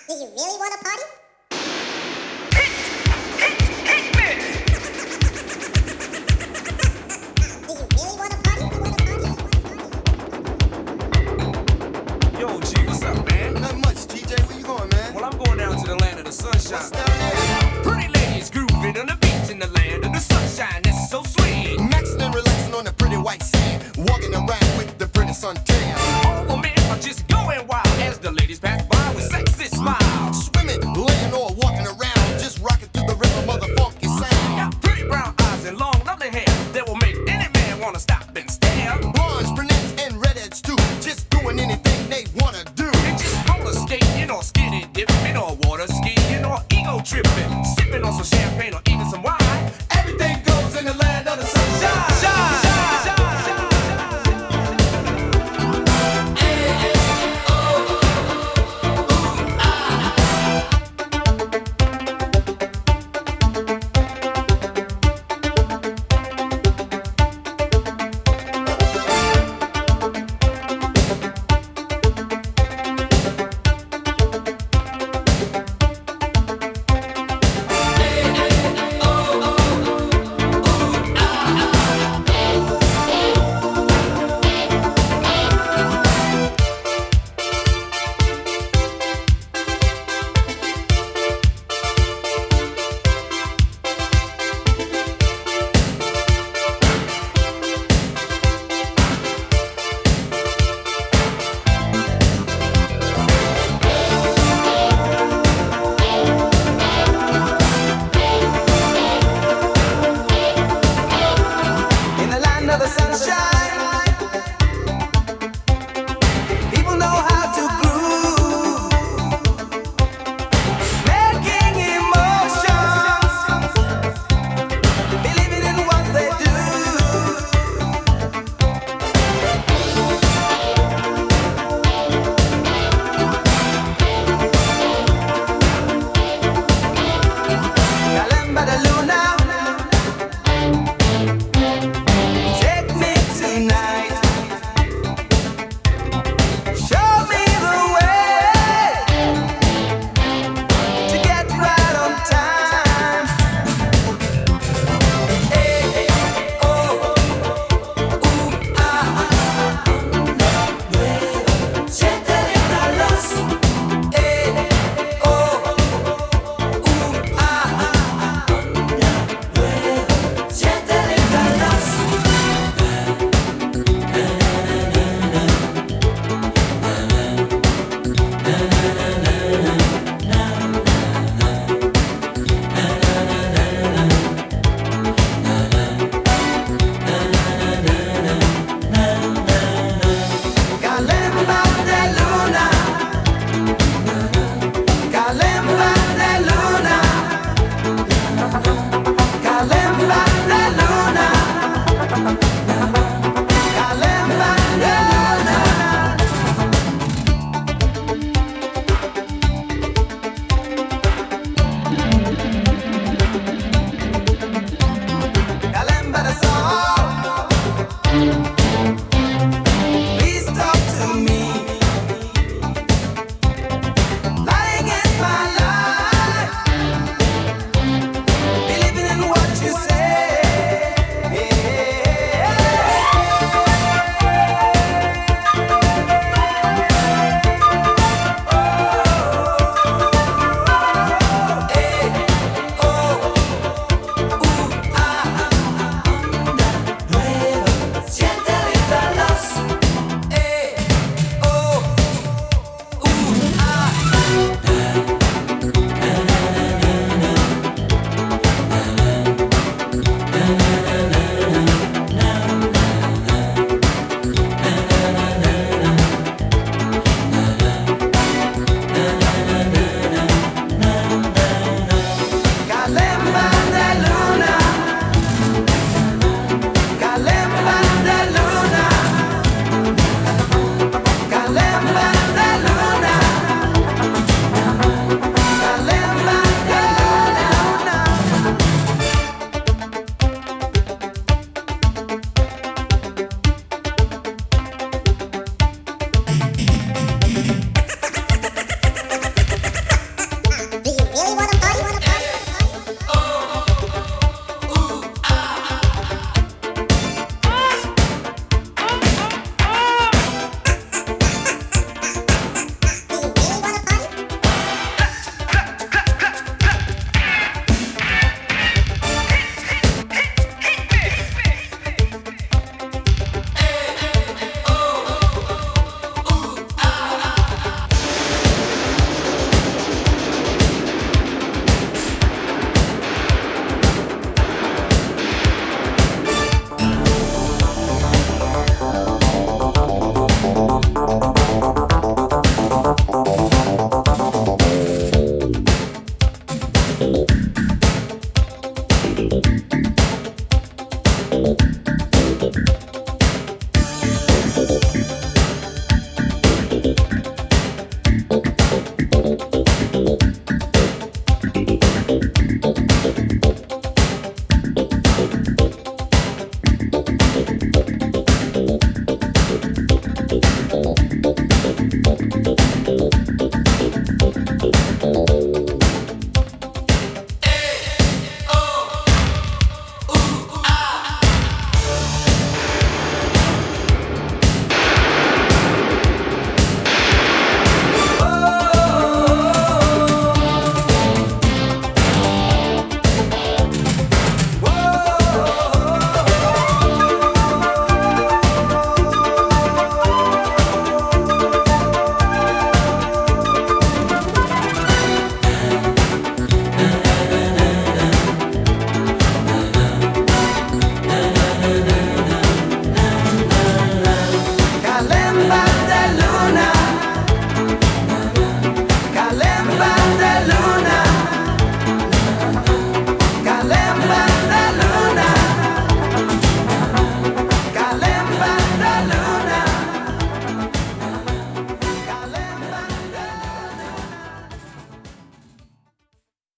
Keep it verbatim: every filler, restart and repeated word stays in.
Do you really want to party? Do you really want to party? Yo, G, what's up, man? Not much, T J. Where you going, man? Well, I'm going down to the land of the sunshine. What's down there? Pretty ladies grooving on the beach in the land of the sunshine. That's so sweet. Maxing and relaxing on the pretty white sand, walking around with the pretty suntan. All the men are just going wild as the ladies pass by with sexy smiles. Swimming, laying or walking around, just rocking through the rhythm of the funky sound. Got pretty brown eyes and long, lovely hair that will make any man wanna stop and stare. Blondes, brunettes, and redheads too, just doing anything they wanna do. They just roller skating or skinny dipping or water skiing or ego tripping, sipping on some champagne or even some wine. Everything goes in the land of the sunshine. Shine, shine, shine, shine.